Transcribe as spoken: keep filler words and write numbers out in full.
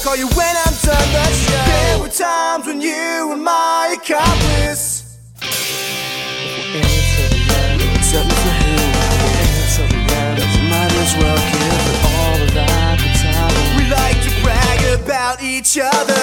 I'll call you when I'm done the show. There were times when you were my accomplice. Something for him, something else. Might as well give it all that I could tell. We like to brag about each other.